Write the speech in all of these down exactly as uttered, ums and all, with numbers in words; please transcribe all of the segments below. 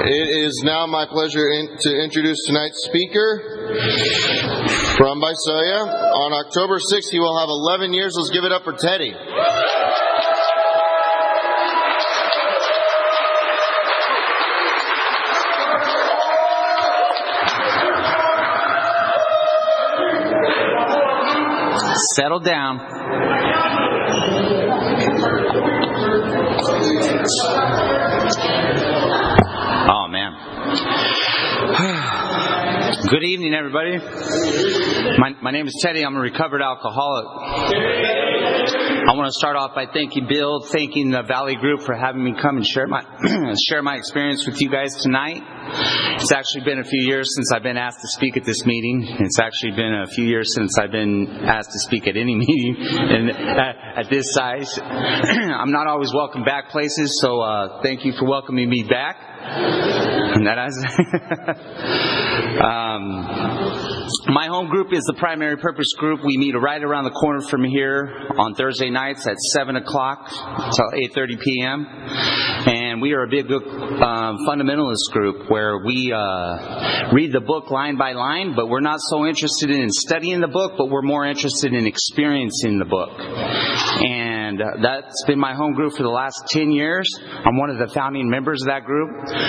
It is now my pleasure in, to introduce tonight's speaker from Visalia. On October sixth, he will have eleven years. Let's give it up for Teddy. Settle down. Oh, man. Good evening, everybody. My, my name is Teddy. I'm a recovered alcoholic. I want to start off by thanking Bill, thanking the Valley Group for having me come and share my share my experience with you guys tonight. It's actually been a few years since I've been asked to speak at this meeting. It's actually been a few years since I've been asked to speak at any meeting and at, at this size. I'm not always welcome back places, so uh, thank you for welcoming me back. And that is, um, my home group is the Primary Purpose Group. We meet right around the corner from here on Thursday nights at seven o'clock till eight thirty p.m. And we are a big uh, fundamentalist group where we uh, read the book line by line, but we're not so interested in studying the book, but we're more interested in experiencing the book. And uh, that's been my home group for the last ten years. I'm one of the founding members of that group.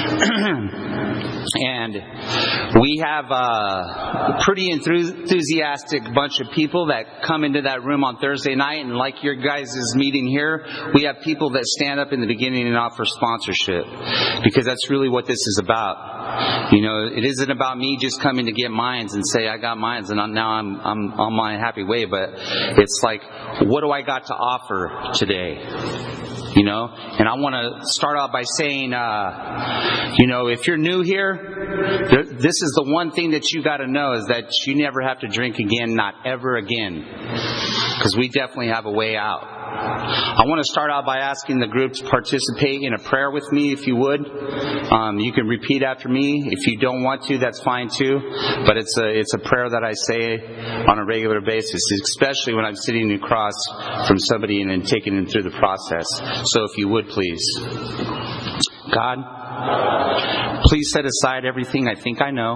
And we have a pretty enthusiastic bunch of people that come into that room on Thursday night. And like your guys' meeting here, we have people that stand up in the beginning and offer sponsorship. Because that's really what this is about. You know, it isn't about me just coming to get mines and say, I got mines and now I'm, I'm on my happy way. But it's like, what do I got to offer today? You know, and I want to start off by saying, uh, you know, if you're new here, th- this is the one thing that you got to know is that you never have to drink again, not ever again, because we definitely have a way out. I want to start out by asking the group to participate in a prayer with me, if you would. Um, you can repeat after me. If you don't want to, that's fine too. But it's a it's a prayer that I say on a regular basis, especially when I'm sitting across from somebody and, and taking them through the process. So if you would, please. God, please set aside everything I think I know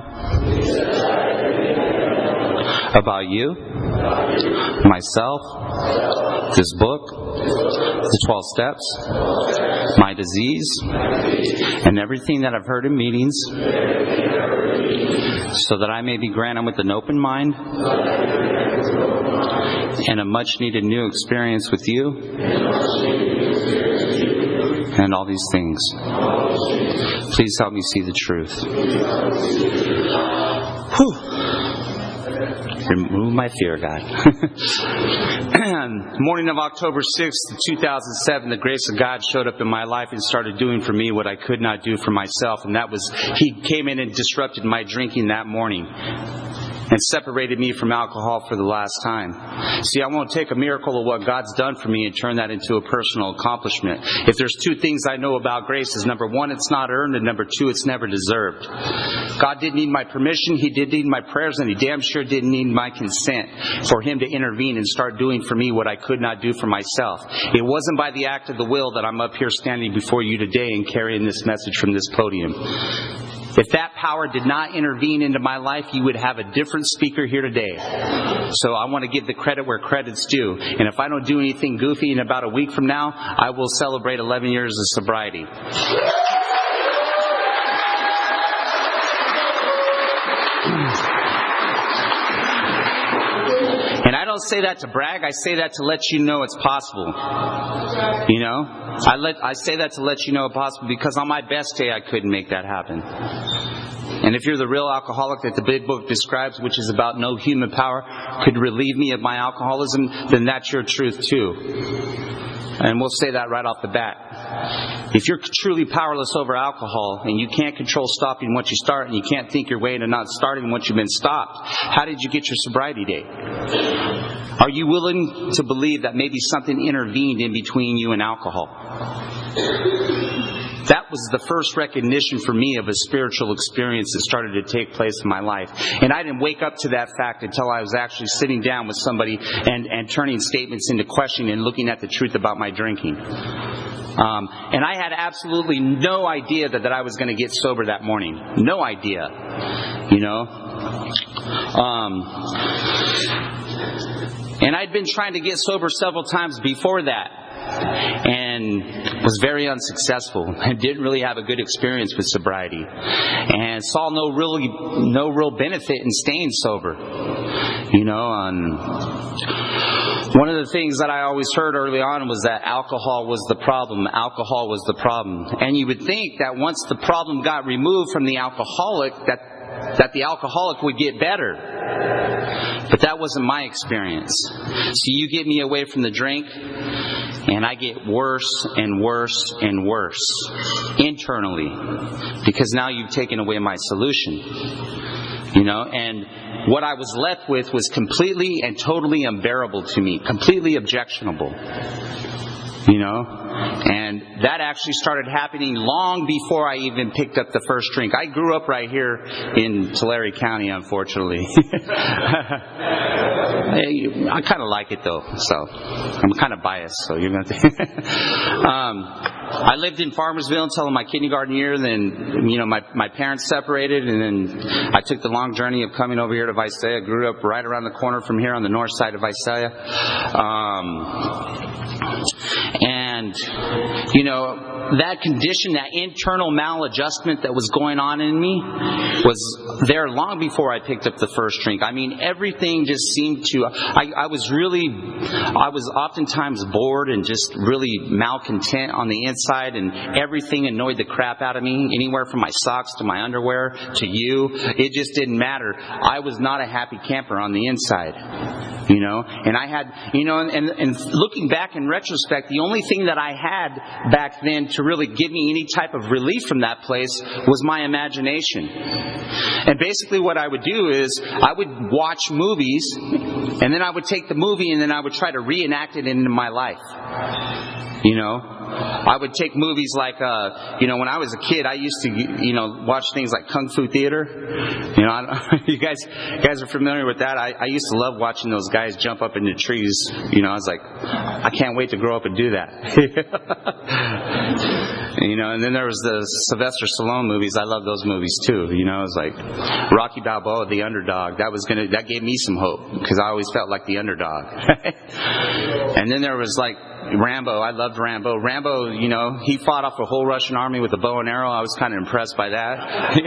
about you, myself, this book, the twelve steps, my disease, and everything that I've heard in meetings, so that I may be granted with an open mind and a much needed new experience with you and all these things. Please help me see the truth. Whew. Remove my fear, God. Morning of October sixth, two thousand seven, the grace of God showed up in my life and started doing for me what I could not do for myself. And that was, He came in and disrupted my drinking that morning and separated me from alcohol for the last time. See, I won't take a miracle of what God's done for me and turn that into a personal accomplishment. If there's two things I know about grace is, number one, it's not earned, and number two, it's never deserved. God didn't need my permission, He did need my prayers, and He damn sure didn't need my consent for Him to intervene and start doing for me what I could not do for myself. It wasn't by the act of the will that I'm up here standing before you today and carrying this message from this podium. If that power did not intervene into my life, you would have a different speaker here today. So I want to give the credit where credit's due. And if I don't do anything goofy in about a week from now, I will celebrate eleven years of sobriety. And I don't say that to brag. I say that to let you know it's possible. You know, I let I say that to let you know it's possible because on my best day I couldn't make that happen. And if you're the real alcoholic that the big book describes, which is about no human power could relieve me of my alcoholism, then that's your truth too. And we'll say that right off the bat. If you're truly powerless over alcohol and you can't control stopping once you start and you can't think your way into not starting once you've been stopped, how did you get your sobriety date? Are you willing to believe that maybe something intervened in between you and alcohol? That was the first recognition for me of a spiritual experience that started to take place in my life. And I didn't wake up to that fact until I was actually sitting down with somebody and, and turning statements into question and looking at the truth about my drinking. Um, and I had absolutely no idea that, that I was going to get sober that morning. No idea. You know? Um, and I'd been trying to get sober several times before that. And was very unsuccessful and didn't really have a good experience with sobriety, and saw no really no real benefit in staying sober. You know, um, one of the things that I always heard early on was that alcohol was the problem. Alcohol was the problem, and you would think that once the problem got removed from the alcoholic, that that the alcoholic would get better. But that wasn't my experience. So you get me away from the drink, and I get worse and worse and worse internally, because now you've taken away my solution. You know, and what I was left with was completely and totally unbearable to me, completely objectionable. You know, and that actually started happening long before I even picked up the first drink. I grew up right here in Tulare County, unfortunately. I kind of like it though, so I'm kind of biased. So you're gonna. um, I lived in Farmersville until my kindergarten year. Then, you know, my my parents separated, and then I took the long journey of coming over here to Visalia. I grew up right around the corner from here on the north side of Visalia. Um, And, you know, that condition, that internal maladjustment that was going on in me was there long before I picked up the first drink. I mean, everything just seemed to, I, I was really, I was oftentimes bored and just really malcontent on the inside, and everything annoyed the crap out of me, anywhere from my socks to my underwear to you. It just didn't matter. I was not a happy camper on the inside. You know, and I had, you know, and, and looking back in retrospect, the only thing that I had back then to really give me any type of relief from that place was my imagination. And basically what I would do is I would watch movies, and then I would take the movie and then I would try to reenact it into my life. You know, I would take movies like, uh, you know, when I was a kid, I used to, you know, watch things like Kung Fu Theater. You know, I don't, you guys, you guys are familiar with that. I, I used to love watching those guys jump up into trees. You know, I was like, I can't wait to grow up and do that. You know, and then there was the Sylvester Stallone movies. I love those movies too. You know, it was like Rocky Balboa, the underdog. That was gonna, that gave me some hope, because I always felt like the underdog. And then there was like Rambo. I loved Rambo. Rambo, you know, he fought off a whole Russian army with a bow and arrow. I was kind of impressed by that.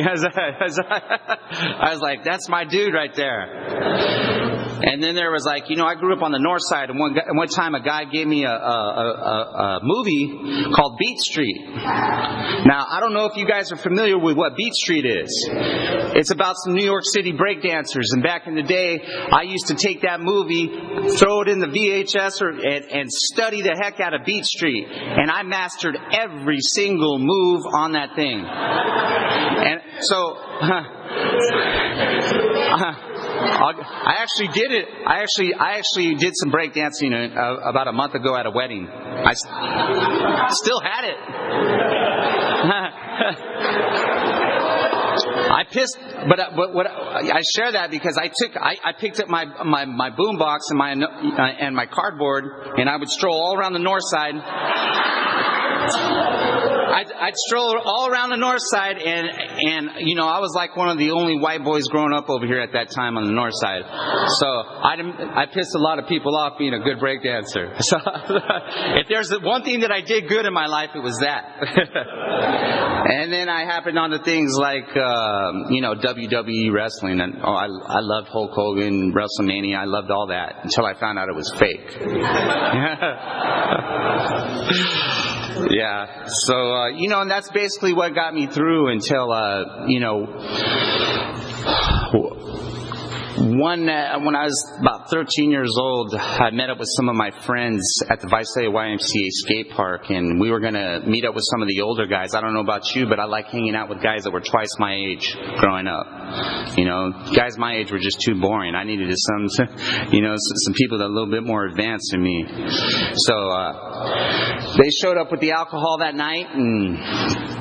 I was like, that's my dude right there. And then there was like, you know, I grew up on the north side, and one, one time a guy gave me a, a, a, a movie called Beat Street. Now, I don't know if you guys are familiar with what Beat Street is. It's about some New York City breakdancers, and back in the day, I used to take that movie, throw it in the V H S, or, and, and study the heck out of Beat Street. And I mastered every single move on that thing. And so... Uh, uh, I actually did it. I actually, I actually did some breakdancing uh, about a month ago at a wedding. I st- still had it. I pissed, but but what I share that because I took, I, I picked up my my my boom box and my uh, and my cardboard, and I would stroll all around the north side. I'd, I'd stroll all around the north side, and and you know, I was like one of the only white boys growing up over here at that time on the north side. So I I pissed a lot of people off being a good break dancer. So if there's one thing that I did good in my life, it was that. And then I happened on to things like um, you know, W W E wrestling, and oh, I I loved Hulk Hogan, WrestleMania. I loved all that until I found out it was fake. Yeah, so, uh, you know, and that's basically what got me through until, uh, you know, one, uh, when I was about thirteen years old, I met up with some of my friends at the Visalia Y M C A skate park, and we were going to meet up with some of the older guys. I don't know about you, but I like hanging out with guys that were twice my age growing up. You know, guys my age were just too boring. I needed some, you know, some people that were a little bit more advanced than me. So, uh, they showed up with the alcohol that night, and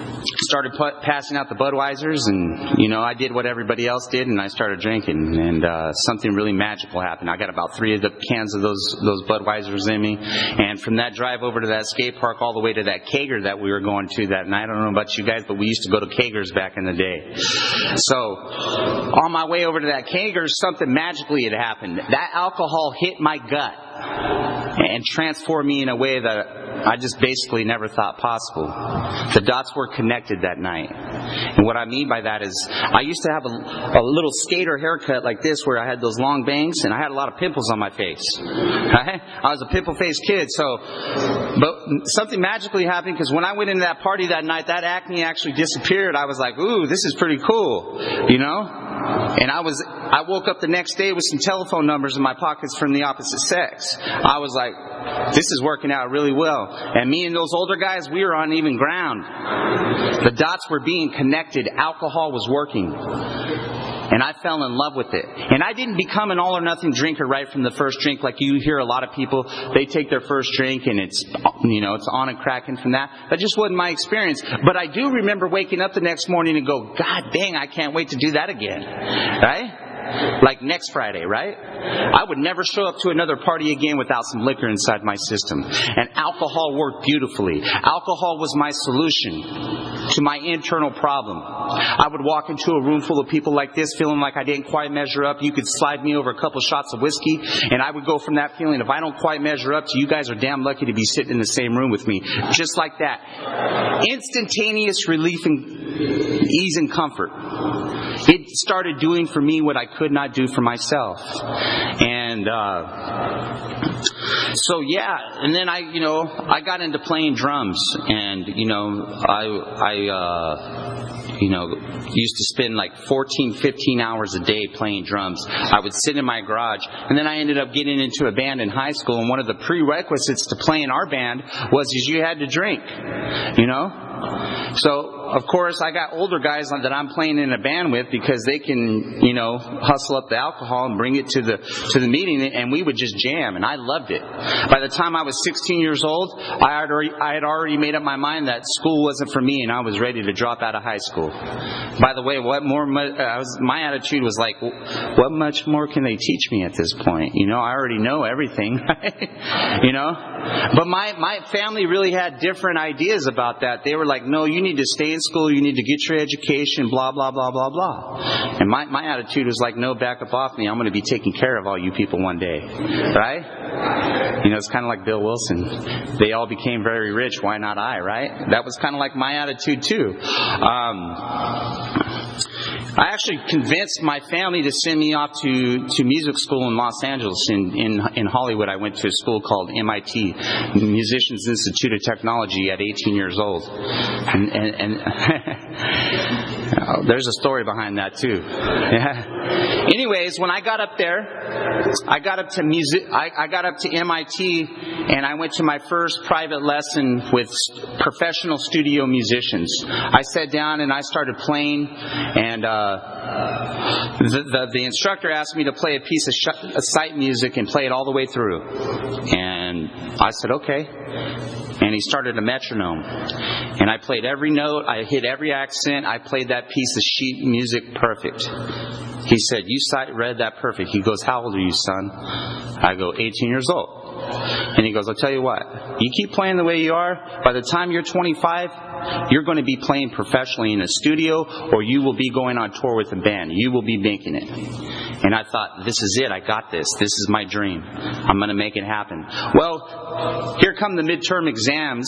started pu- passing out the Budweisers, and, you know, I did what everybody else did, and I started drinking, and uh, something really magical happened. I got about three of the cans of those those Budweisers in me, and from that drive over to that skate park all the way to that kegger that we were going to that night, I don't know about you guys, but we used to go to keggers back in the day. So, on my way over to that kegger, something magically had happened. That alcohol hit my gut and transformed me in a way that I just basically never thought possible. The dots were connected that night. And what I mean by that is, I used to have a, a little skater haircut like this where I had those long bangs, and I had a lot of pimples on my face. Right? I was a pimple-faced kid, so, but something magically happened, because when I went into that party that night, that acne actually disappeared. I was like, ooh, this is pretty cool, you know? And I was, I woke up the next day with some telephone numbers in my pockets from the opposite sex. I was like, this is working out really well. And me and those older guys, we were on even ground. The dots were being connected. Alcohol was working. And I fell in love with it. And I didn't become an all or nothing drinker right from the first drink. Like you hear a lot of people, they take their first drink and it's, you know, it's on and cracking from that. That just wasn't my experience. But I do remember waking up the next morning and go, God dang, I can't wait to do that again. Right? Like next Friday, right? I would never show up to another party again without some liquor inside my system. And alcohol worked beautifully. Alcohol was my solution to my internal problem. I would walk into a room full of people like this feeling like I didn't quite measure up. You could slide me over a couple shots of whiskey, and I would go from that feeling, if I don't quite measure up to you guys are damn lucky to be sitting in the same room with me. Just like that. Instantaneous relief and ease and comfort. It started doing for me what I could not do for myself. And uh, so yeah, and then I, you know, I got into playing drums, and you know, I, I, uh, you know, used to spend like fourteen, fifteen hours a day playing drums. I would sit in my garage, and then I ended up getting into a band in high school, and one of the prerequisites to play in our band was is you had to drink, you know. So, of course, I got older guys that I'm playing in a band with because they can, you know, hustle up the alcohol and bring it to the to the meeting, and we would just jam, and I loved it. By the time I was sixteen years old, I had already, I had already made up my mind that school wasn't for me, and I was ready to drop out of high school. By the way, what more? I was, my attitude was like, what much more can they teach me at this point? You know, I already know everything, you know. But my my family really had different ideas about that. They were like, no, you need to stay in school, you need to get your education, blah, blah, blah, blah, blah. And my, my attitude was like, no, back up off me. I'm going to be taking care of all you people one day. Right? You know, it's kind of like Bill Wilson. They all became very rich. Why not I, right? That was kind of like my attitude too. Um... I actually convinced my family to send me off to, to music school in Los Angeles. In, in in Hollywood, I went to a school called M I T, Musicians Institute of Technology, at eighteen years old. And, and, and oh, there's a story behind that too. Yeah. Anyways, when I got up there, I got up to music. I, I got up to M I T, and I went to my first private lesson with professional studio musicians. I sat down and I started playing, and uh, the, the the instructor asked me to play a piece of sh- a sight music and play it all the way through. And I said, okay. And he started a metronome. And I played every note. I hit every accent. I played that piece of sheet music perfect. He said, you sight read that perfect. He goes, how old are you, son? I go, eighteen years old. And he goes, I'll tell you what, you keep playing the way you are, by the time you're twenty-five, you're going to be playing professionally in a studio, or you will be going on tour with a band. You will be making it. And I thought, this is it. I got this. This is my dream. I'm going to make it happen. Well, here come the midterm exams.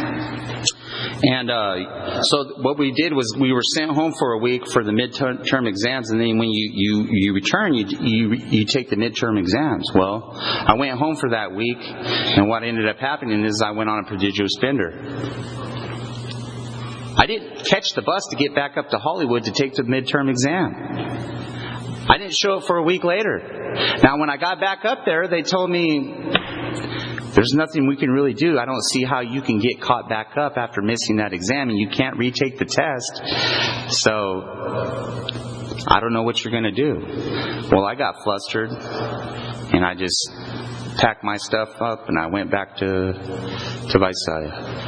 And uh, so what we did was we were sent home for a week for the midterm exams, and then when you, you, you return, you, you you take the midterm exams. Well, I went home for that week, and what ended up happening is I went on a prodigious bender. I didn't catch the bus to get back up to Hollywood to take the midterm exam. I didn't show up for a week later. Now, when I got back up there, they told me, there's nothing we can really do. I don't see how you can get caught back up after missing that exam, and you can't retake the test. So, I don't know what you're going to do. Well, I got flustered, and I just packed my stuff up, and I went back to to Visalia.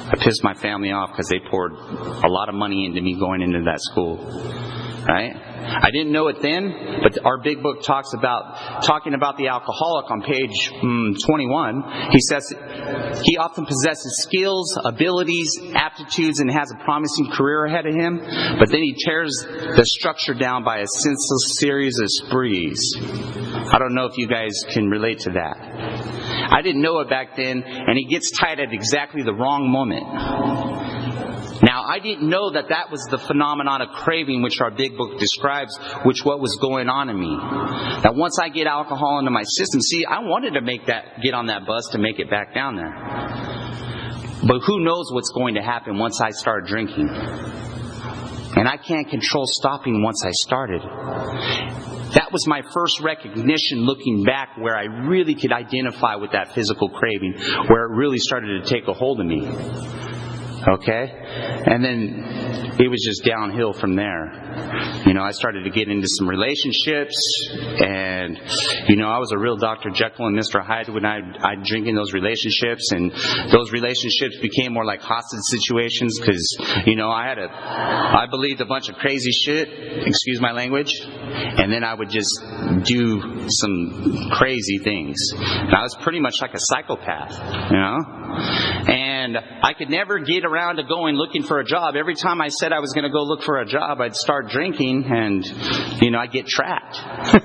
I pissed my family off because they poured a lot of money into me going into that school. Right? I didn't know it then, but our big book talks about, talking about the alcoholic on page mm, twenty-one, he says he often possesses skills, abilities, aptitudes, and has a promising career ahead of him, but then he tears the structure down by a senseless series of sprees. I don't know if you guys can relate to that. I didn't know it back then, and he gets tight at exactly the wrong moment. Now, I didn't know that that was the phenomenon of craving which our big book describes, which what was going on in me. That once I get alcohol into my system, see, I wanted to make that, get on that bus to make it back down there. But who knows what's going to happen once I start drinking. And I can't control stopping once I started. That was my first recognition looking back where I really could identify with that physical craving, where it really started to take a hold of me. Okay? And then it was just downhill from there. You know, I started to get into some relationships, and, you know, I was a real Doctor Jekyll and Mister Hyde when I'd, I'd drink in those relationships, and those relationships became more like hostage situations because, you know, I had a, I believed a bunch of crazy shit, excuse my language, and then I would just do some crazy things. And I was pretty much like a psychopath, you know? And I could never get around to going looking for a job. Every time I said I was going to go look for a job, I'd start drinking and, you know, I'd get trapped.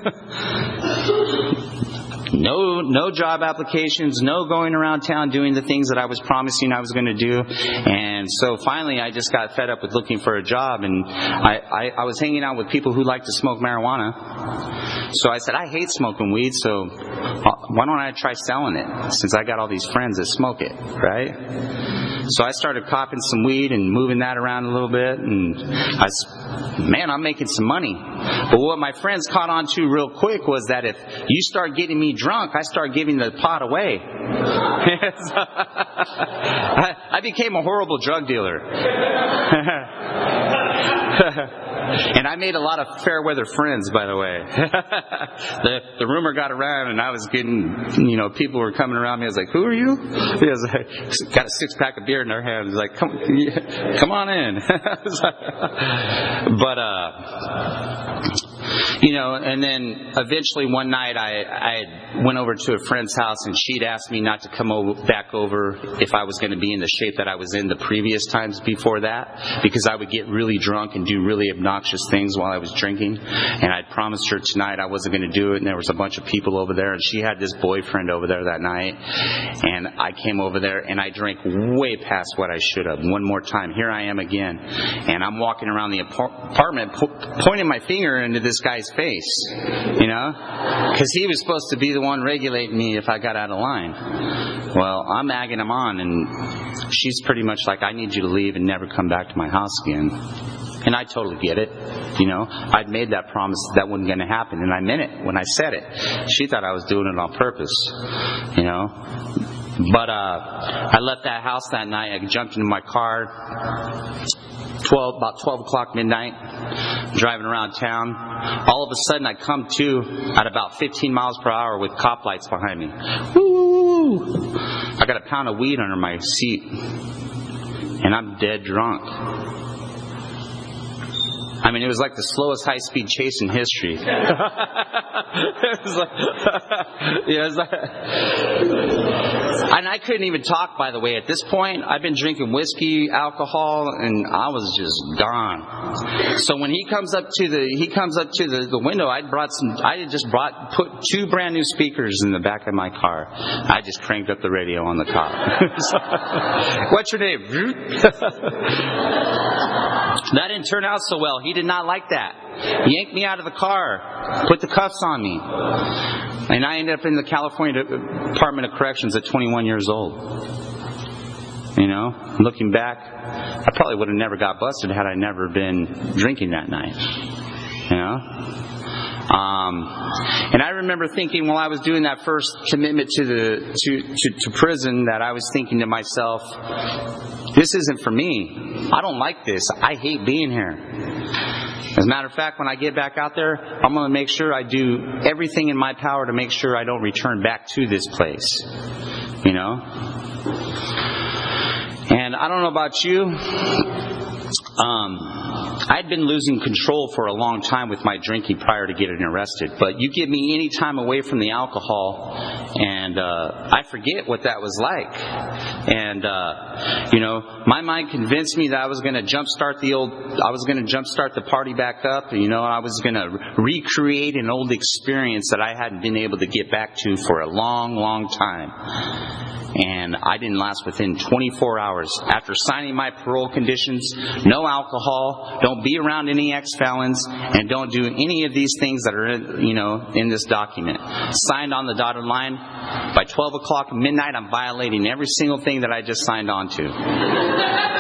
No, no job applications, no going around town doing the things that I was promising I was going to do. And so finally I just got fed up with looking for a job, and I, I, I was hanging out with people who like to smoke marijuana. So I said, I hate smoking weed, so why don't I try selling it, since I got all these friends that smoke it, right? So I started copping some weed and moving that around a little bit, and I, man, I'm making some money. But what my friends caught on to real quick was that if you start getting me drunk, I start giving the pot away. I, I became a horrible drug dealer. And I made a lot of fair weather friends, by the way. the the rumor got around, and I was getting, you know, people were coming around me. I was like, "Who are you?" He was like, got a six pack of beer in their hand. He's like, "Come, come on in." But uh, you know, and then eventually one night I I went over to a friend's house, and she'd asked me not to come over, back over if I was going to be in the shape that I was in the previous times before that, because I would get really drunk and do really obnoxious things while I was drinking. And I'd promised her tonight I wasn't going to do it, and there was a bunch of people over there, and she had this boyfriend over there that night, and I came over there and I drank way past what I should have. One more time, here I am again, and I'm walking around the apartment po- pointing my finger into this guy's face, you know, because he was supposed to be the one regulating me if I got out of line. Well, I'm egging him on, and she's pretty much like, I need you to leave and never come back to my house again. And I totally get it. You know, I'd made that promise that, that wasn't going to happen, and I meant it when I said it. She thought I was doing it on purpose, you know. But uh, I left that house that night. I jumped into my car, twelve about twelve o'clock midnight, driving around town. All of a sudden, I come to at about fifteen miles per hour with cop lights behind me. Woo! I got a pound of weed under my seat, and I'm dead drunk. I mean, it was like the slowest high-speed chase in history. It was like, yeah, it was like, and I couldn't even talk, by the way. At this point, I've been drinking whiskey, alcohol, and I was just gone. So when he comes up to the he comes up to the, the window, I brought some. I had just brought put two brand new speakers in the back of my car. I just cranked up the radio on the cop. What's your name? That didn't turn out so well. He did not like that. He yanked me out of the car, put the cuffs on me, and I ended up in the California Department of Corrections at twenty-one years old. You know, looking back, I probably would have never got busted had I never been drinking that night. You know? Um, and I remember thinking while I was doing that first commitment to the to, to, to prison that I was thinking to myself, this isn't for me. I don't like this. I hate being here. As a matter of fact, when I get back out there, I'm going to make sure I do everything in my power to make sure I don't return back to this place. You know? And I don't know about you, um, I'd been losing control for a long time with my drinking prior to getting arrested. But you give me any time away from the alcohol, and uh, I forget what that was like. And uh, you know, my mind convinced me that I was going to jumpstart the old, I was going to jumpstart the party back up. You know, I was going to recreate an old experience that I hadn't been able to get back to for a long, long time. And I didn't last within twenty-four hours. After signing my parole conditions, no alcohol, don't be around any ex-felons, and don't do any of these things that are, in, you know, in this document. Signed on the dotted line. By twelve o'clock midnight, I'm violating every single thing that I just signed on to.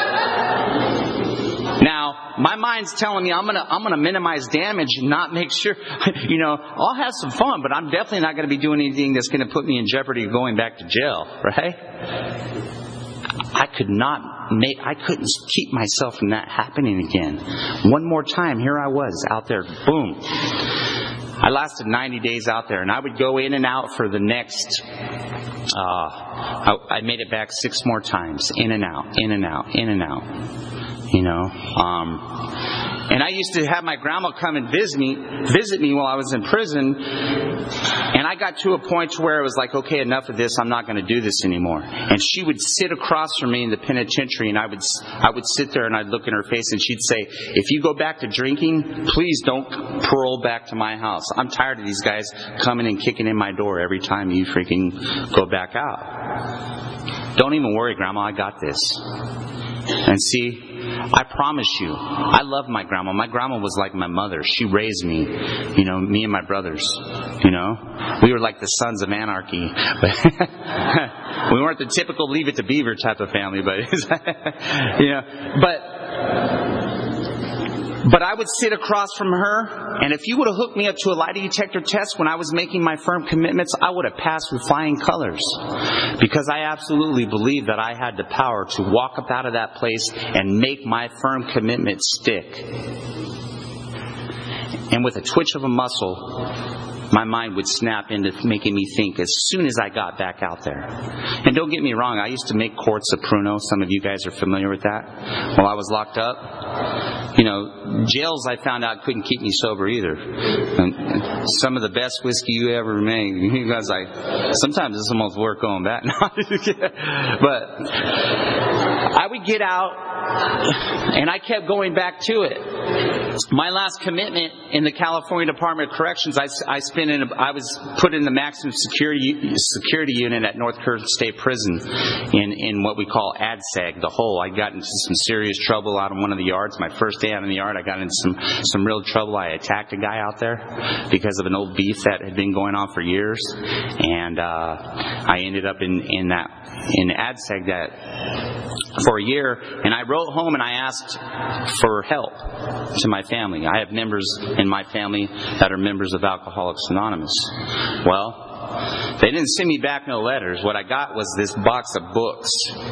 Now, my mind's telling me I'm gonna I'm gonna minimize damage and not make sure, you know, I'll have some fun, but I'm definitely not going to be doing anything that's going to put me in jeopardy of going back to jail, right? I could not make, I couldn't keep myself from that happening again. One more time, here I was out there, boom. I lasted ninety days out there, and I would go in and out for the next, uh, I, I made it back six more times, in and out, in and out, in and out. You know, um, and I used to have my grandma come and visit me, visit me while I was in prison, and I got to a point where it was like, okay, enough of this. I'm not going to do this anymore. And she would sit across from me in the penitentiary, and I would, I would sit there and I'd look in her face, and she'd say, "If you go back to drinking, please don't parole back to my house. I'm tired of these guys coming and kicking in my door every time you freaking go back out. Don't even worry, Grandma, I got this." And see, I promise you, I love my grandma. My grandma was like my mother. She raised me, you know, me and my brothers, you know. We were like the sons of anarchy. We weren't the typical Leave It to Beaver type of family, but, you know, but... But I would sit across from her, and if you would have hooked me up to a lie detector test when I was making my firm commitments, I would have passed with flying colors. Because I absolutely believed that I had the power to walk up out of that place and make my firm commitment stick. And with a twitch of a muscle, my mind would snap into making me think as soon as I got back out there. And don't get me wrong, I used to make quarts of Pruno. Some of you guys are familiar with that. While I was locked up, you know, jails I found out couldn't keep me sober either. And some of the best whiskey you ever made, you guys like, sometimes it's almost worth going back. But I would get out, and I kept going back to it. My last commitment in the California Department of Corrections, I, I spent in. A, I was put in the maximum security security unit at North Curtin State Prison, in in what we call A D S A G, the hole. I got into some serious trouble out on one of the yards. My first day out in the yard, I got into some some real trouble. I attacked a guy out there because of an old beef that had been going on for years, and uh, I ended up in in that in A D S A G that for a year. And I wrote home and I asked for help to my family. I have members in my family that are members of Alcoholics Anonymous. Well, they didn't send me back no letters. What I got was this box of books.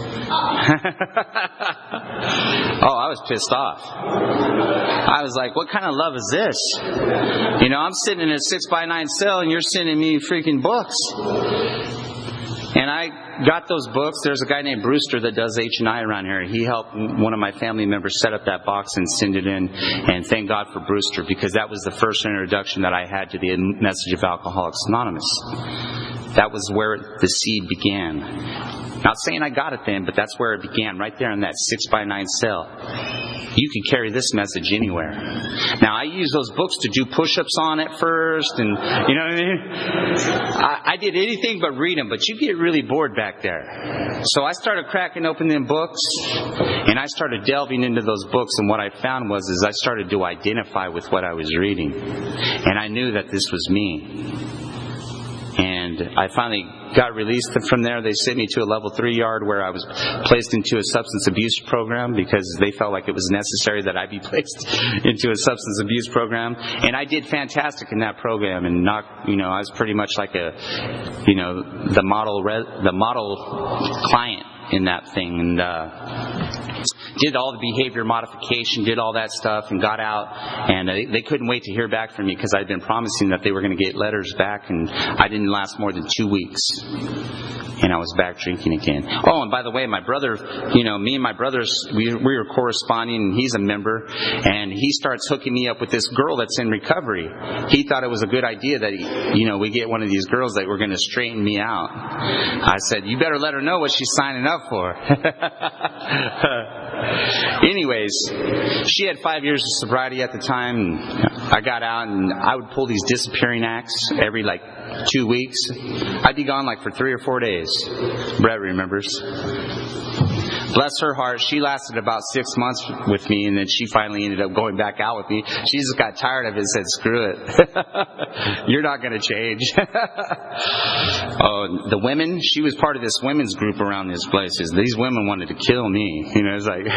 Oh, I was pissed off. I was like, what kind of love is this? You know, I'm sitting in a six by nine cell and you're sending me freaking books. And I got those books. There's a guy named Brewster that does H and I around here. He helped one of my family members set up that box and send it in. And thank God for Brewster, because that was the first introduction that I had to the message of Alcoholics Anonymous. That was where the seed began. Not saying I got it then, but that's where it began, right there in that six by nine cell. You can carry this message anywhere. Now, I use those books to do push-ups on at first, and you know what I mean? I, I did anything but read them, but you get really bored back there. So I started cracking open them books, and I started delving into those books, and what I found was is I started to identify with what I was reading. And I knew that this was me. And I finally got released from there. They sent me to a level three yard where I was placed into a substance abuse program because they felt like it was necessary that I be placed into a substance abuse program. And I did fantastic in that program, and not, you know, I was pretty much like a, you know, the model, re- the model client in that thing, and uh, did all the behavior modification, did all that stuff, and got out. And they, they couldn't wait to hear back from me because I'd been promising that they were going to get letters back, and I didn't last more than two weeks. And I was back drinking again. Oh, and by the way, my brother, you know, me and my brothers, we, we were corresponding, and he's a member, and he starts hooking me up with this girl that's in recovery. He thought it was a good idea that, he, you know, we get one of these girls that were going to straighten me out. I said, you better let her know what she's signing up for. Anyways, she had five years of sobriety at the time, and I got out, and I would pull these disappearing acts every, like, two weeks. I'd be gone, like, for three or four days. Brett remembers. Bless her heart, she lasted about six months with me, and then she finally ended up going back out with me. She just got tired of it and said, screw it. You're not going to change. Oh, the women, she was part of this women's group around these places. These women wanted to kill me. You know, it's like...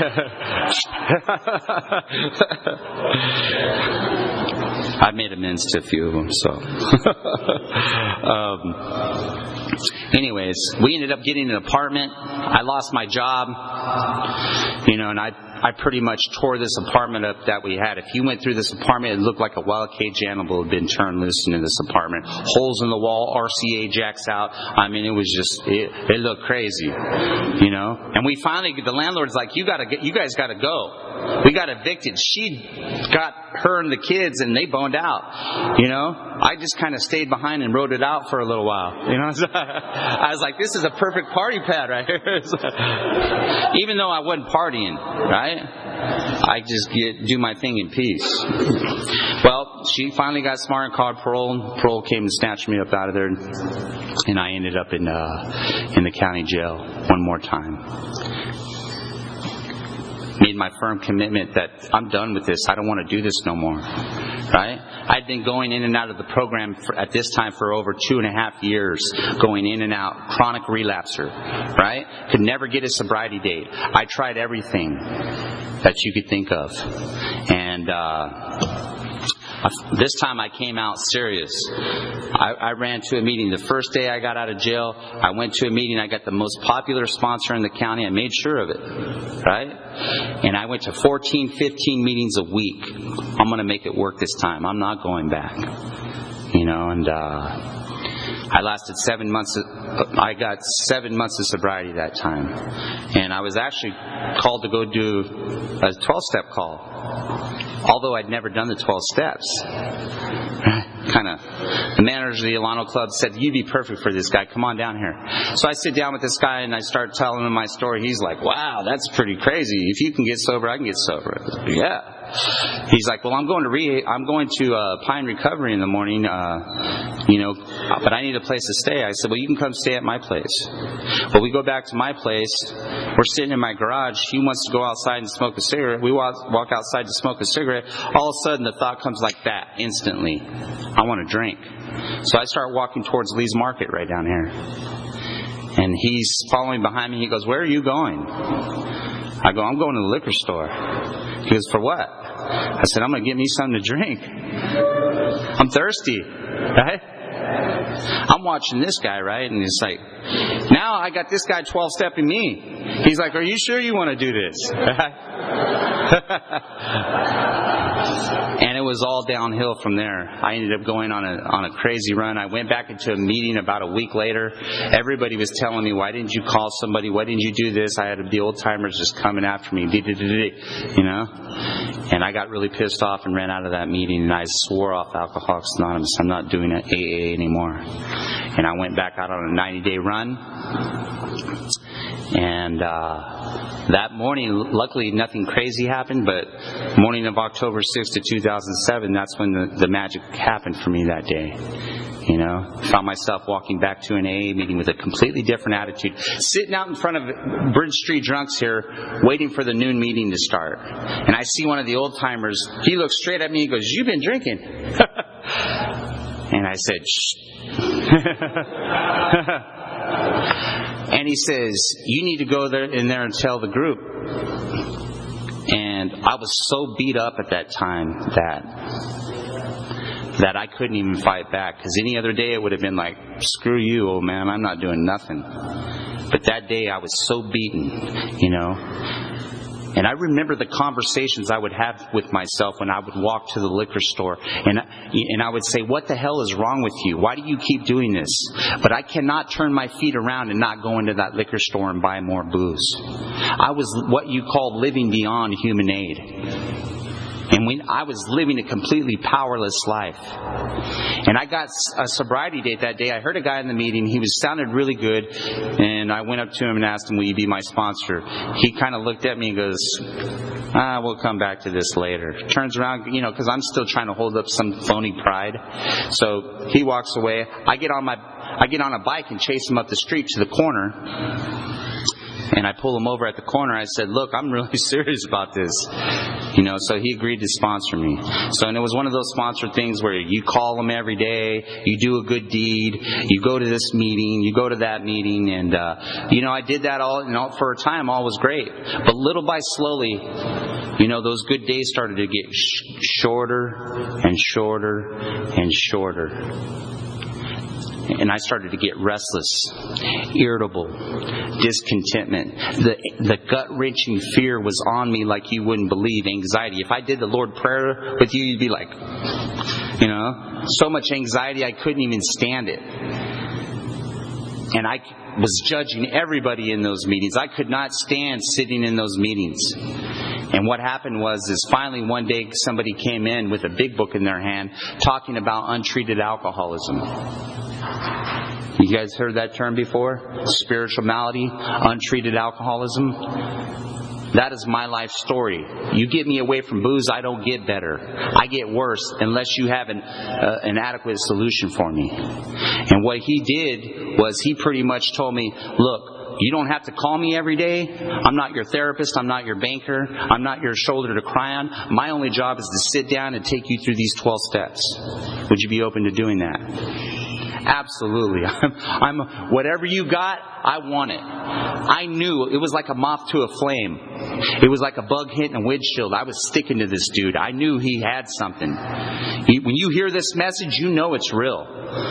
I made amends to a few of them, so... um, anyways, we ended up getting an apartment. I lost my job, you know, and I I pretty much tore this apartment up that we had. If you went through this apartment, it looked like a wild cage animal had been turned loose into this apartment. Holes in the wall, R C A jacks out. I mean, it was just, it, it looked crazy, you know. And we finally, the landlord's like, you gotta get, you guys gotta go. We got evicted. She got her and the kids, and they boned out, you know. I just kind of stayed behind and rode it out for a little while, you know. I was like, this is a perfect party pad right here. Even though I wasn't partying, right? I just get, do my thing in peace. Well, she finally got smart and called parole. Parole came and snatched me up out of there, and I ended up in uh, in the county jail one more time. Made my firm commitment that I'm done with this. I don't want to do this no more. Right? I'd been going in and out of the program for, at this time for over two and a half years, going in and out, chronic relapser. Right? Could never get a sobriety date. I tried everything that you could think of, and uh, this time I came out serious. I, I ran to a meeting. The first day I got out of jail, I went to a meeting. I got the most popular sponsor in the county. I made sure of it, right? And I went to fourteen, fifteen meetings a week. I'm going to make it work this time. I'm not going back. You know, and uh, I lasted seven months. Of, I got seven months of sobriety that time. And I was actually called to go do a twelve-step call. Although I'd never done the twelve steps. Kind of, the manager of the Alano Club said, you'd be perfect for this guy. Come on down here. So I sit down with this guy and I start telling him my story. He's like, wow, that's pretty crazy. If you can get sober, I can get sober. Like, yeah. He's like, well, I'm going to re- I'm going to uh, Pine Recovery in the morning, uh, you know, but I need a place to stay. I said, well, you can come stay at my place. Well, we go back to my place. We're sitting in my garage. He wants to go outside and smoke a cigarette. We walk, walk outside to smoke a cigarette. All of a sudden, the thought comes like that instantly. I want to drink. So I start walking towards Lee's Market right down here. And he's following behind me. He goes, where are you going? I go, I'm going to the liquor store. He goes, for what? I said, I'm going to get me something to drink. I'm thirsty, right? I'm watching this guy, right? And it's like, now I got this guy twelve-stepping me. He's like, are you sure you want to do this? And it was all downhill from there. I ended up going on a on a crazy run. I went back into a meeting about a week later. Everybody was telling me, why didn't you call somebody? Why didn't you do this? I had the old timers just coming after me, you know? And I got really pissed off and ran out of that meeting, and I swore off Alcoholics Anonymous. I'm not doing A A anymore. And I went back out on a ninety-day run. And uh, that morning, luckily nothing crazy happened, but morning of October sixth of two thousand seven, that's when the, the magic happened for me that day. You know, found myself walking back to an A A meeting with a completely different attitude, sitting out in front of Bridge Street Drunks here, waiting for the noon meeting to start. And I see one of the old timers. He looks straight at me. He goes, "You've been drinking." And I said, "Shh." And he says, you need to go there in there and tell the group. And I was so beat up at that time that that I couldn't even fight back. Because any other day it would have been like, screw you, old man, I'm not doing nothing. But that day I was so beaten, you know. And I remember the conversations I would have with myself when I would walk to the liquor store. And, and I would say, what the hell is wrong with you? Why do you keep doing this? But I cannot turn my feet around and not go into that liquor store and buy more booze. I was what you call living beyond human aid. And when I was living a completely powerless life. And I got a sobriety date that day. I heard a guy in the meeting. He was sounded really good. And I went up to him and asked him, will you be my sponsor? He kind of looked at me and goes, ah, we'll come back to this later. Turns around, you know, because I'm still trying to hold up some phony pride. So he walks away. I get on my, I get on a bike and chase him up the street to the corner. And I pull him over at the corner. I said, look, I'm really serious about this. You know, so he agreed to sponsor me. So, and it was one of those sponsored things where you call him every day, you do a good deed, you go to this meeting, you go to that meeting. And, uh, you know, I did that all, you know, for a time, all was great. But little by slowly, you know, those good days started to get sh- shorter and shorter and shorter. And I started to get restless, irritable, discontentment. The the gut-wrenching fear was on me like you wouldn't believe. Anxiety. If I did the Lord Prayer with you, you'd be like, you know, so much anxiety I couldn't even stand it. And I was judging everybody in those meetings. I could not stand sitting in those meetings. And what happened was, is finally one day somebody came in with a big book in their hand talking about untreated alcoholism. You guys heard that term before? Spiritual malady, untreated alcoholism. That is my life story. You get me away from booze, I don't get better. I get worse unless you have an, uh, an adequate solution for me. And what he did was he pretty much told me, look, you don't have to call me every day. I'm not your therapist. I'm not your banker. I'm not your shoulder to cry on. My only job is to sit down and take you through these twelve steps. Would you be open to doing that? Absolutely. I'm, I'm whatever you got, I want it. I knew it was like a moth to a flame. It was like a bug hitting a windshield. I was sticking to this dude. I knew he had something. He, when you hear this message, you know it's real.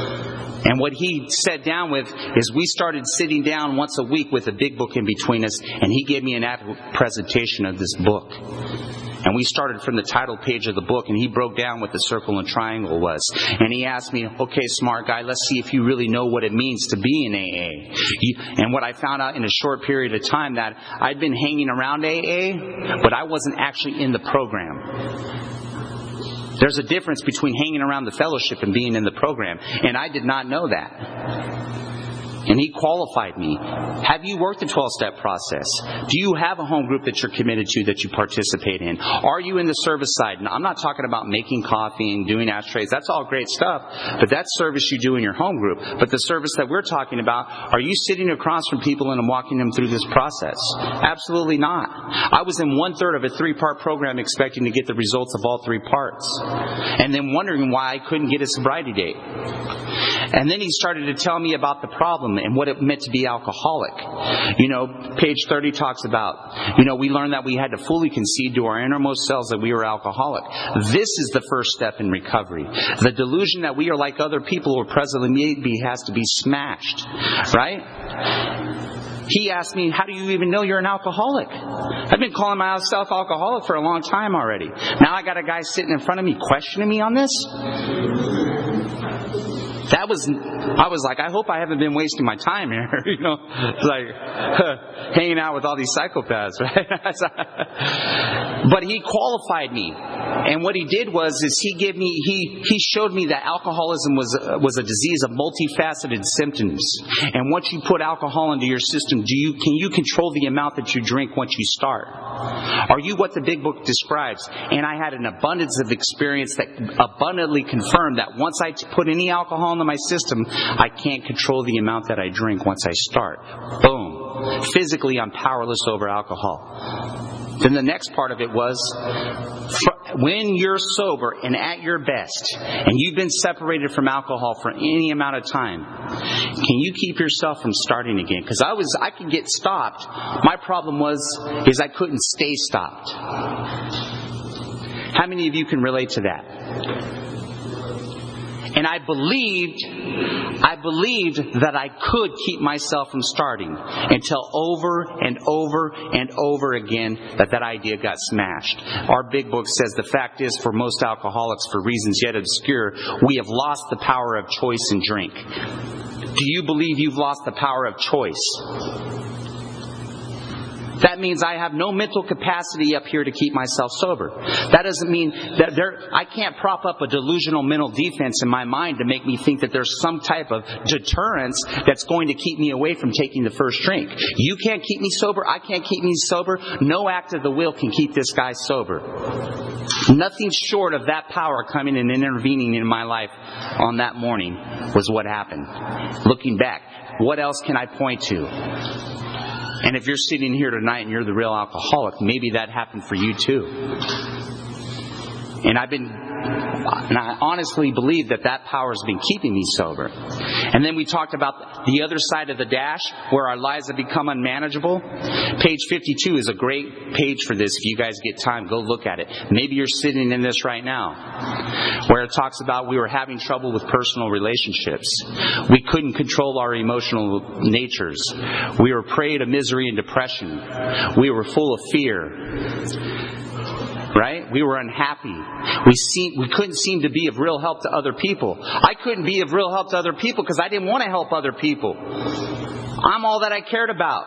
And what he sat down with is we started sitting down once a week with a big book in between us, and he gave me an adequate presentation of this book. And we started from the title page of the book, and he broke down what the circle and triangle was. And he asked me, okay, smart guy, let's see if you really know what it means to be in A A. You, and what I found out in a short period of time, that I'd been hanging around A A, but I wasn't actually in the program. There's a difference between hanging around the fellowship and being in the program. And I did not know that. And he qualified me. Have you worked the twelve-step process? Do you have a home group that you're committed to, that you participate in? Are you in the service side? Now, I'm not talking about making coffee and doing ashtrays. That's all great stuff. But that's service you do in your home group. But the service that we're talking about, are you sitting across from people and walking them through this process? Absolutely not. I was in one-third of a three-part program expecting to get the results of all three parts. And then wondering why I couldn't get a sobriety date. And then he started to tell me about the problem and what it meant to be alcoholic. You know, page thirty talks about, you know, we learned that we had to fully concede to our innermost selves that we were alcoholic. This is the first step in recovery. The delusion that we are like other people or presently maybe has to be smashed. Right? He asked me, how do you even know you're an alcoholic? I've been calling myself alcoholic for a long time already. Now I got a guy sitting in front of me questioning me on this? That was, I was like, I hope I haven't been wasting my time here, you know, like hanging out with all these psychopaths, right? But he qualified me. And what he did was, is he gave me, he, he showed me that alcoholism was, was a disease of multifaceted symptoms. And once you put alcohol into your system, do you, can you control the amount that you drink once you start? Are you what the big book describes? And I had an abundance of experience that abundantly confirmed that once I put any alcohol into my system, I can't control the amount that I drink once I start. Boom. Physically, I'm powerless over alcohol. Then the next part of it was, when you're sober and at your best, and you've been separated from alcohol for any amount of time, can you keep yourself from starting again? Because I was, I could get stopped. My problem was, is I couldn't stay stopped. How many of you can relate to that? And I believed, I believed that I could keep myself from starting until over and over and over again that that idea got smashed. Our big book says the fact is, for most alcoholics, for reasons yet obscure, we have lost the power of choice in drink. Do you believe you've lost the power of choice? That means I have no mental capacity up here to keep myself sober. That doesn't mean that there, I can't prop up a delusional mental defense in my mind to make me think that there's some type of deterrence that's going to keep me away from taking the first drink. You can't keep me sober. I can't keep me sober. No act of the will can keep this guy sober. Nothing short of that power coming and intervening in my life on that morning was what happened. Looking back, what else can I point to? And if you're sitting here tonight and you're the real alcoholic, maybe that happened for you too. And I've been, and I honestly believe that that power has been keeping me sober. And then we talked about the other side of the dash, where our lives have become unmanageable. Page fifty-two is a great page for this. If you guys get time, go look at it. Maybe you're sitting in this right now, where it talks about we were having trouble with personal relationships. We couldn't control our emotional natures. We were prey to misery and depression. We were full of fear. Right? We were unhappy. We see, we couldn't seem to be of real help to other people. I couldn't be of real help to other people because I didn't want to help other people. I'm all that I cared about.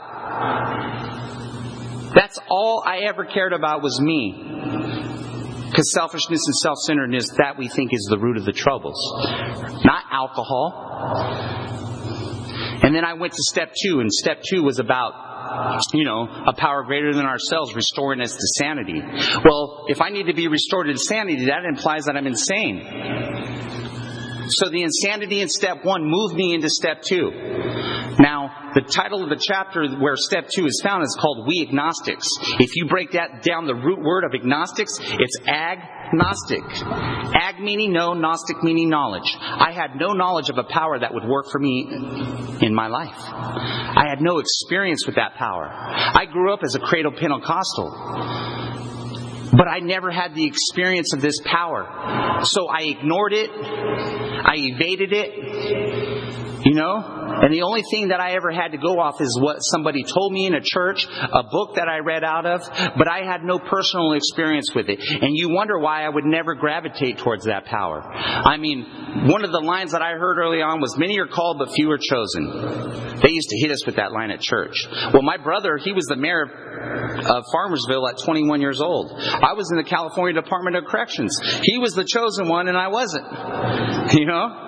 That's all I ever cared about was me. Because selfishness and self-centeredness, that we think is the root of the troubles. Not alcohol. And then I went to step two, and step two was about, you know, a power greater than ourselves restoring us to sanity. Well, if I need to be restored to sanity, that implies that I'm insane. So the insanity in step one moved me into step two. Now, the title of the chapter where step two is found is called We Agnostics. If you break that down, the root word of agnostics, it's agnostic. Ag meaning no, gnostic meaning knowledge. I had no knowledge of a power that would work for me in my life. I had no experience with that power. I grew up as a cradle Pentecostal, but I never had the experience of this power. So I ignored it. I evaded it. You know? And the only thing that I ever had to go off is what somebody told me in a church, a book that I read out of, but I had no personal experience with it. And you wonder why I would never gravitate towards that power. I mean, one of the lines that I heard early on was, many are called but few are chosen. They used to hit us with that line at church. Well, my brother, he was the mayor of Farmersville at twenty-one years old. I was in the California Department of Corrections. He was the chosen one and I wasn't. You know?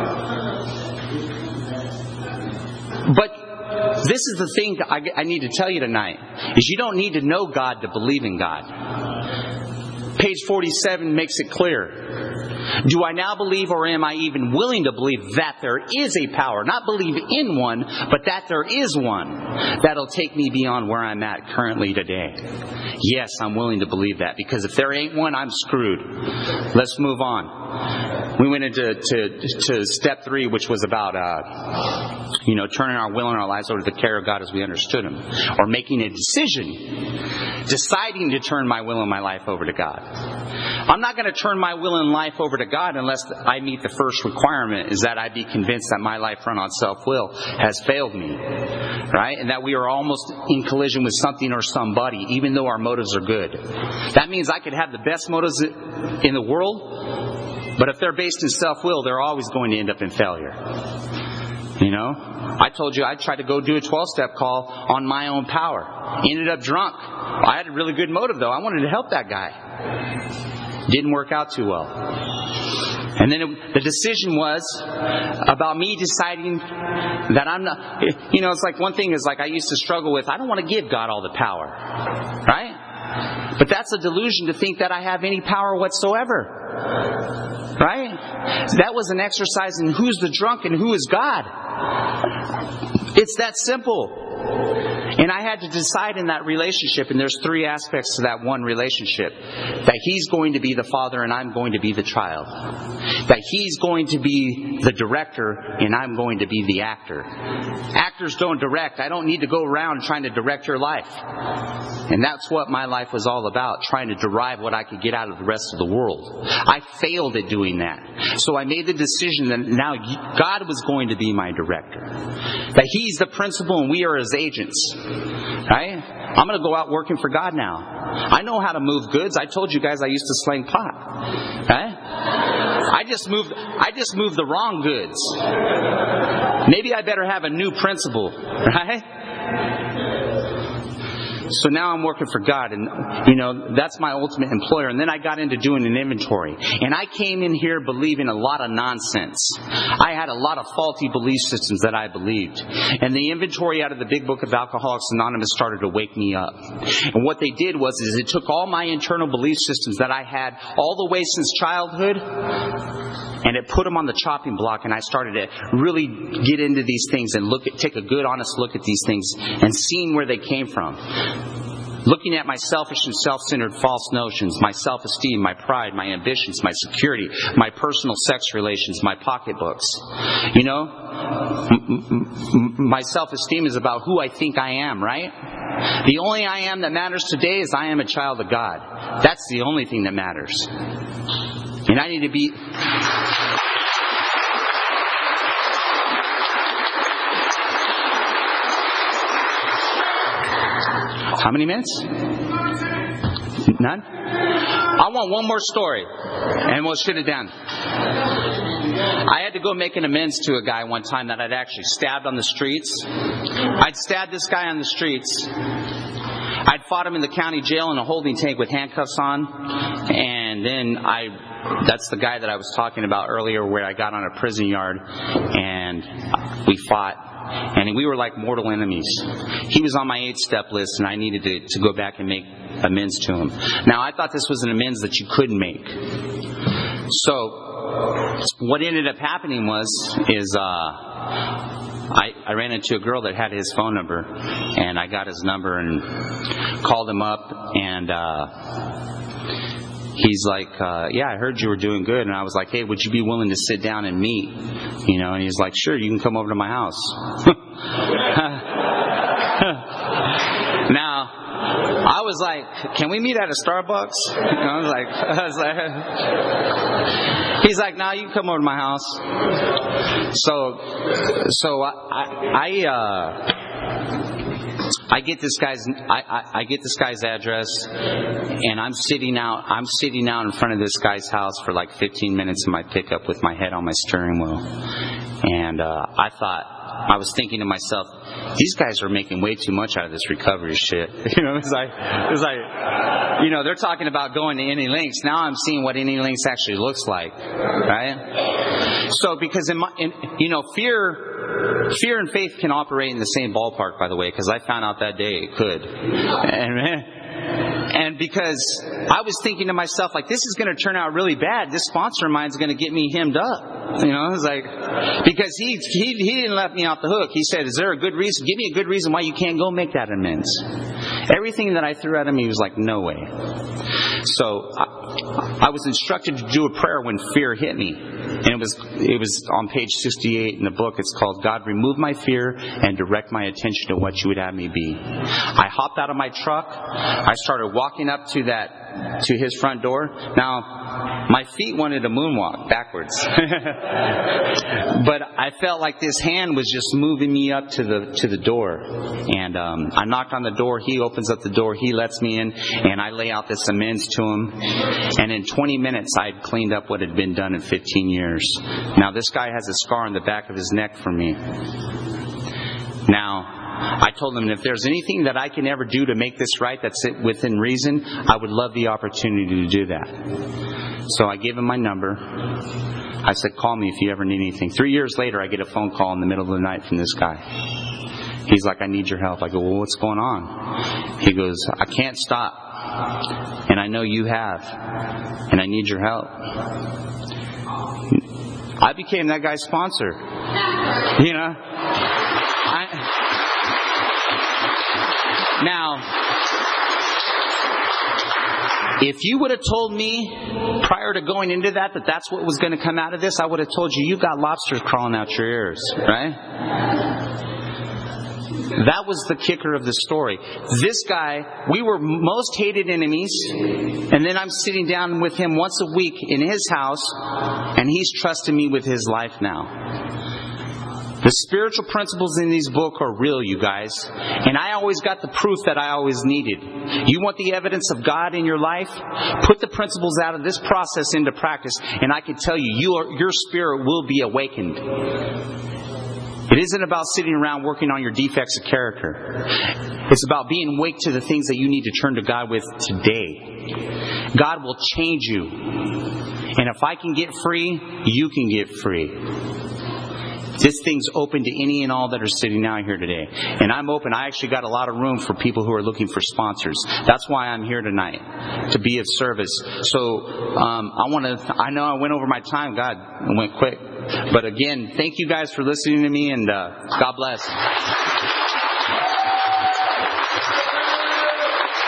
But this is the thing I, I need to tell you tonight, is you don't need to know God to believe in God. Page forty-seven makes it clear. Do I now believe, or am I even willing to believe, that there is a power? Not believe in one, but that there is one that'll take me beyond where I'm at currently today. Yes, I'm willing to believe that, because if there ain't one, I'm screwed. Let's move on. We went into to, to step three, which was about, uh, you know, turning our will and our lives over to the care of God as we understood Him, or making a decision, deciding to turn my will and my life over to God. I'm not going to turn my will and life over to God unless I meet the first requirement, is that I be convinced that my life run on self-will has failed me, right? And that we are almost in collision with something or somebody, even though our motives are good. That means I could have the best motives in the world, but if they're based in self-will, they're always going to end up in failure. You know? I told you I tried to go do a twelve-step call on my own power. Ended up drunk. I had a really good motive, though. I wanted to help that guy. Didn't work out too well. And then it, the decision was about me deciding that I'm not, you know, it's like one thing is like I used to struggle with, I don't want to give God all the power. Right? But that's a delusion to think that I have any power whatsoever. Right? That was an exercise in who's the drunk and who is God. It's that simple. And I had to decide in that relationship, and there's three aspects to that one relationship, that he's going to be the father and I'm going to be the child. That he's going to be the director and I'm going to be the actor. Actors don't direct. I don't need to go around trying to direct your life. And that's what my life was all about, trying to derive what I could get out of the rest of the world. I failed at doing that. So I made the decision that now God was going to be my director. That he's the principal and we are his agents. Right? I'm going to go out working for God now. I know how to move goods. I told you guys I used to sling pot. Right? I just moved I just moved the wrong goods. Maybe I better have a new principal. Right? So now I'm working for God, and you know that's my ultimate employer. And then I got into doing an inventory, and I came in here believing a lot of nonsense. I had a lot of faulty belief systems that I believed, and the inventory out of the Big Book of Alcoholics Anonymous started to wake me up. And what they did was, is it took all my internal belief systems that I had all the way since childhood, and it put them on the chopping block, and I started to really get into these things and look at, take a good, honest look at these things and seeing where they came from. Looking at my selfish and self-centered false notions, my self-esteem, my pride, my ambitions, my security, my personal sex relations, my pocketbooks. You know, my self-esteem is about who I think I am, right? The only I am that matters today is I am a child of God. That's the only thing that matters. And I need to be... How many minutes? None? I want one more story, and we'll shut it down. I had to go make an amends to a guy one time that I'd actually stabbed on the streets. I'd stabbed this guy on the streets. I'd fought him in the county jail in a holding tank with handcuffs on. And then I, that's the guy that I was talking about earlier where I got on a prison yard and we fought. And we were like mortal enemies. He was on my eight-step list, and I needed to, to go back and make amends to him. Now, I thought this was an amends that you couldn't make. So, what ended up happening was, is uh, I, I ran into a girl that had his phone number, and I got his number and called him up, and uh, he's like, uh, yeah, I heard you were doing good. And I was like, hey, would you be willing to sit down and meet? You know, and he's like, sure, you can come over to my house. Now, I was like, can we meet at a Starbucks? And I was like, I was like he's like, no, you can come over to my house. So, so I, I, uh, I get this guy's I, I, I get this guy's address, and I'm sitting out I'm sitting out in front of this guy's house for like fifteen minutes in my pickup with my head on my steering wheel. And uh, I thought I was thinking to myself, these guys are making way too much out of this recovery shit. You know, it's like it's like you know, they're talking about going to any links. Now I'm seeing what any links actually looks like, right? So because in my in, you know, fear Fear and faith can operate in the same ballpark, by the way, because I found out that day it could. And, and because I was thinking to myself, like, this is going to turn out really bad. This sponsor of mine is going to get me hemmed up. You know, it's like, because he, he, he didn't let me off the hook. He said, is there a good reason? Give me a good reason why you can't go make that amends. Everything that I threw at him, he was like, no way. So I, I was instructed to do a prayer when fear hit me. And it was it was on page sixty-eight in the book. It's called, God, remove my fear and direct my attention to what you would have me be. I hopped out of my truck. I started walking up to that to his front door. Now, my feet wanted to moonwalk backwards. But I felt like this hand was just moving me up to the to the door. And um, I knocked on the door. He opens up the door. He lets me in. And I lay out this amends to him. And in twenty minutes, I'd cleaned up what had been done in fifteen years. Now, this guy has a scar on the back of his neck from me. Now, I told him, if there's anything that I can ever do to make this right that's within reason, I would love the opportunity to do that. So I gave him my number. I said, call me if you ever need anything. Three years later, I get a phone call in the middle of the night from this guy. He's like, I need your help. I go, well, what's going on? He goes, I can't stop. And I know you have. And I need your help. I became that guy's sponsor. You know? I... Now, if you would have told me prior to going into that that that's what was going to come out of this, I would have told you, you got lobsters crawling out your ears, right? That was the kicker of the story. This guy, we were most hated enemies, and then I'm sitting down with him once a week in his house, and he's trusting me with his life now. The spiritual principles in these books are real, you guys. And I always got the proof that I always needed. You want the evidence of God in your life? Put the principles out of this process into practice, and I can tell you, you are, your spirit will be awakened. It isn't about sitting around working on your defects of character. It's about being awake to the things that you need to turn to God with today. God will change you. And if I can get free, you can get free. This thing's open to any and all that are sitting out here today. And I'm open. I actually got a lot of room for people who are looking for sponsors. That's why I'm here tonight, to be of service. So um, I want to, I know I went over my time. God, it went quick. But again, thank you guys for listening to me, and uh, God bless.